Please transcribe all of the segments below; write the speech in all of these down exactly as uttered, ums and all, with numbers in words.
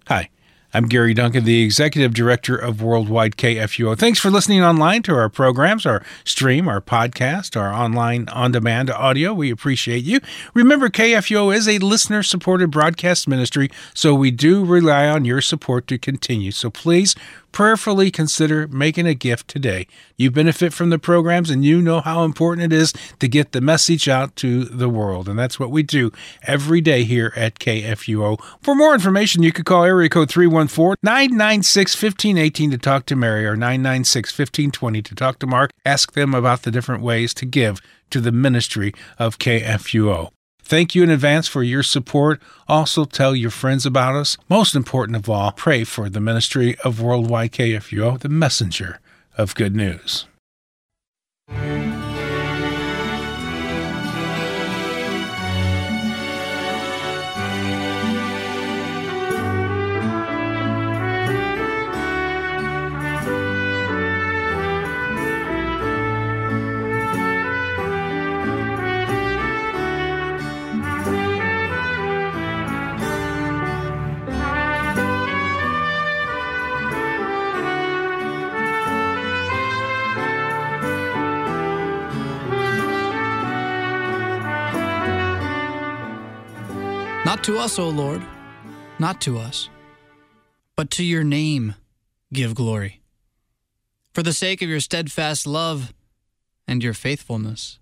Hi, I'm Gary Duncan, the Executive Director of Worldwide K F U O. Thanks for listening online to our programs, our stream, our podcast, our online on-demand audio. We appreciate you. Remember, K F U O is a listener-supported broadcast ministry, so we do rely on your support to continue. So please prayerfully consider making a gift today. You benefit from the programs, and you know how important it is to get the message out to the world. And that's what we do every day here at K F U O. For more information, you could call area code three one four, nine nine six, one five one eight to talk to Mary or nine nine six, one five two zero to talk to Mark. Ask them about the different ways to give to the ministry of K F U O. Thank you in advance for your support. Also, tell your friends about us. Most important of all, pray for the ministry of Worldwide K F U O, the messenger of good news. Not to us, O Lord, not to us, but to your name give glory, for the sake of your steadfast love and your faithfulness.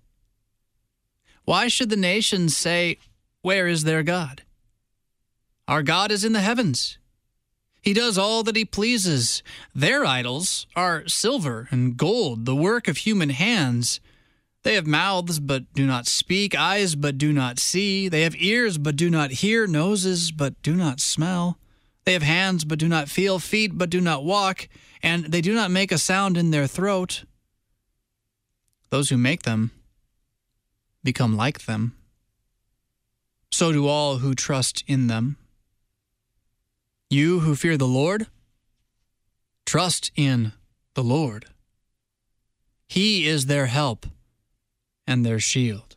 Why should the nations say, "Where is their God?" Our God is in the heavens. He does all that he pleases. Their idols are silver and gold, the work of human hands. They have mouths but do not speak, eyes but do not see. They have ears but do not hear, noses but do not smell. They have hands but do not feel, feet but do not walk, and they do not make a sound in their throat. Those who make them become like them. So do all who trust in them. You who fear the Lord, trust in the Lord. He is their help and their shield.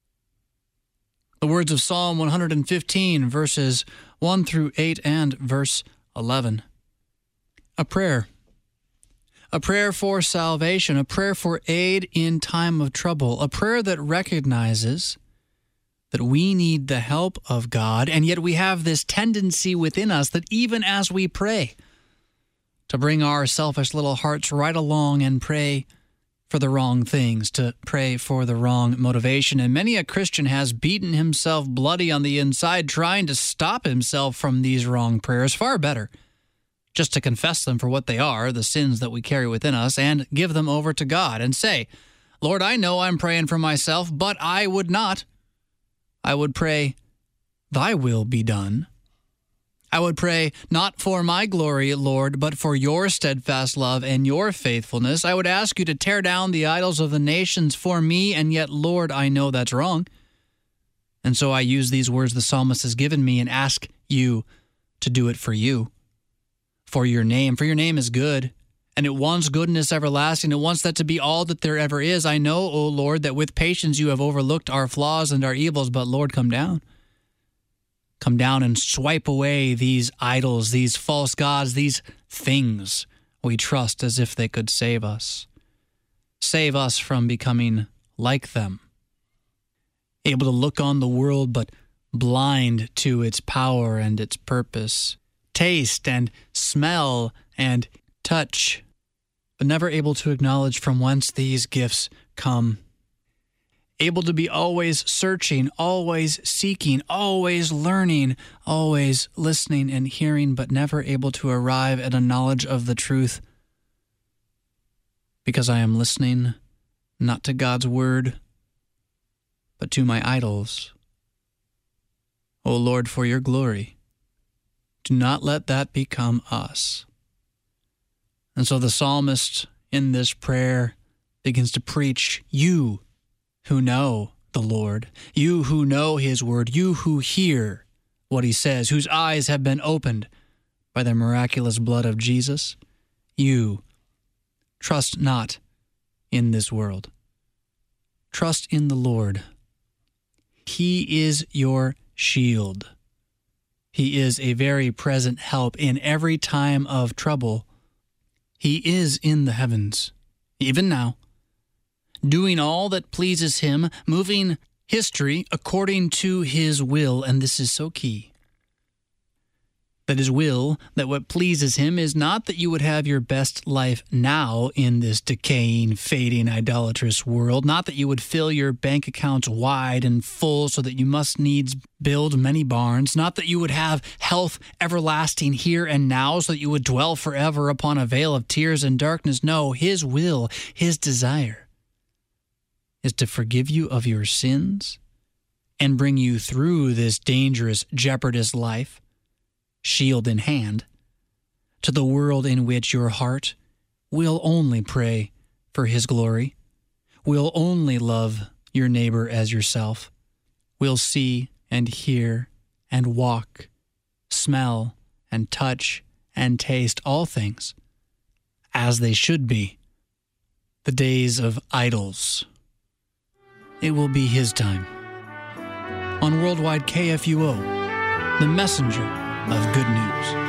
The words of Psalm one hundred fifteen, verses one through eight and verse eleven. A prayer. A prayer for salvation, a prayer for aid in time of trouble, a prayer that recognizes that we need the help of God, and yet we have this tendency within us that even as we pray, to bring our selfish little hearts right along and pray for the wrong things, to pray for the wrong motivation. And many a Christian has beaten himself bloody on the inside trying to stop himself from these wrong prayers. Far better just to confess them for what they are, the sins that we carry within us, and give them over to God and say, "Lord, I know I'm praying for myself, but I would not. I would pray, thy will be done. I would pray not for my glory, Lord, but for your steadfast love and your faithfulness. I would ask you to tear down the idols of the nations for me, and yet, Lord, I know that's wrong. And so I use these words the psalmist has given me and ask you to do it for you, for your name. For your name is good, and it wants goodness everlasting. It wants that to be all that there ever is. I know, O Lord, that with patience you have overlooked our flaws and our evils, but Lord, come down. Come down and swipe away these idols, these false gods, these things we trust as if they could save us. Save us from becoming like them, able to look on the world but blind to its power and its purpose, taste and smell and touch, but never able to acknowledge from whence these gifts come. Able to be always searching, always seeking, always learning, always listening and hearing, but never able to arrive at a knowledge of the truth, because I am listening not to God's word, but to my idols. O Lord, for your glory, do not let that become us. And so the psalmist in this prayer begins to preach, you who know the Lord, you who know his word, you who hear what he says, whose eyes have been opened by the miraculous blood of Jesus, you trust not in this world. Trust in the Lord. He is your shield. He is a very present help in every time of trouble. He is in the heavens, even now, doing all that pleases him, moving history according to his will, and this is so key. That his will, that what pleases him is not that you would have your best life now in this decaying, fading, idolatrous world, not that you would fill your bank accounts wide and full so that you must needs build many barns, not that you would have health everlasting here and now so that you would dwell forever upon a vale of tears and darkness. No, his will, his desire is to forgive you of your sins and bring you through this dangerous, jeopardous life, shield in hand, to the world in which your heart will only pray for his glory, will only love your neighbor as yourself, will see and hear and walk, smell and touch and taste all things as they should be. The days of idols. It will be his time. On Worldwide K F U O, the messenger of good news.